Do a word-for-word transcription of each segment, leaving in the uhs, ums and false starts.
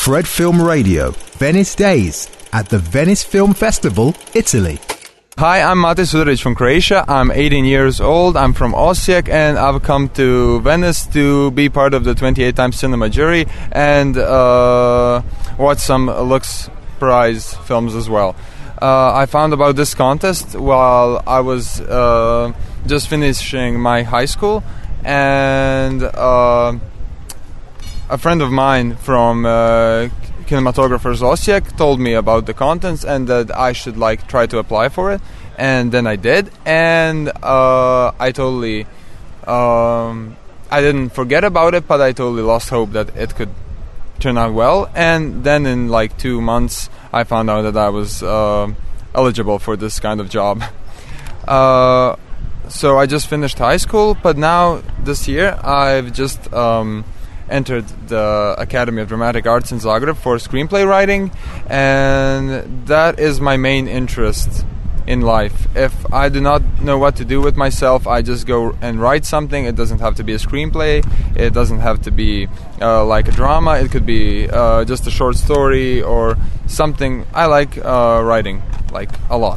Fred Film Radio, Venice Days at the Venice Film Festival, Italy. Hi, I'm Mate Sudaric from Croatia. I'm eighteen years old. I'm from Osijek, and I've come to Venice to be part of the twenty-eight times Cinema jury and uh, watch some Lux Prize films as well. Uh, I found about this contest while I was uh, just finishing my high school, and uh, a friend of mine from uh, Kinematographers Osijek told me about the contents and that I should like try to apply for it, and then I did, and uh, I totally um, I didn't forget about it, but I totally lost hope that it could turn out well. And then in like two months I found out that I was uh, eligible for this kind of job. Uh, so I just finished high school, but now this year I've just um, entered the Academy of Dramatic Arts in Zagreb for screenplay writing, and that is my main interest in life. If I do not know what to do with myself, I just go and write something. It doesn't have to be a screenplay, it doesn't have to be uh, like a drama, it could be uh, just a short story or something. I like uh, writing, like, a lot.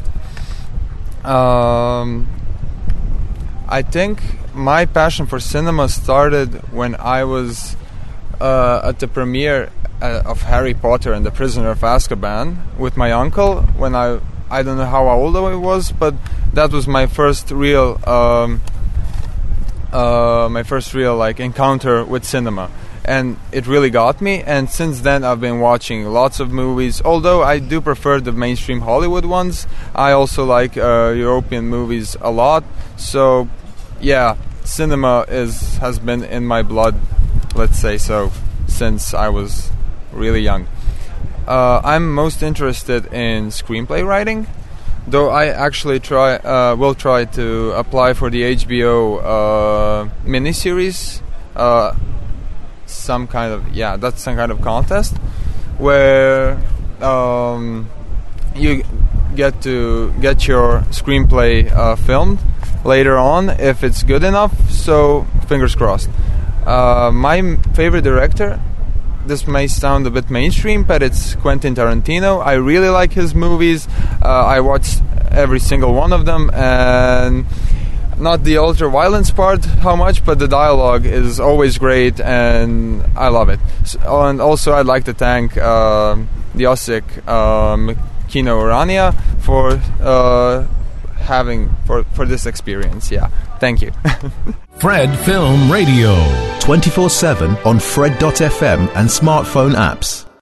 Um, I think my passion for cinema started when I was uh, at the premiere uh, of Harry Potter and the Prisoner of Azkaban with my uncle. When I I don't know how old I was, but that was my first real um, uh, my first real like encounter with cinema, and it really got me. And since then I've been watching lots of movies. Although I do prefer the mainstream Hollywood ones, I also like uh, European movies a lot. So yeah, cinema is has been in my blood, let's say so, since I was really young. Uh, I'm most interested in screenplay writing, though I actually try uh, will try to apply for the H B O uh, miniseries, uh, some kind of yeah, that's some kind of contest where um, you get to get your screenplay uh, filmed later on if it's good enough. So fingers crossed. Uh, my m- favorite director. This may sound a bit mainstream, but it's Quentin Tarantino. I really like his movies. Uh, I watched every single one of them, and not the ultra-violence part how much, but the dialogue is always great, and I love it. So, and also I'd like to thank uh, the Osijek um, Kino Urania for uh, having, for, for this experience. Yeah, thank you. Fred Film Radio, twenty-four seven on Fred dot f m and smartphone apps.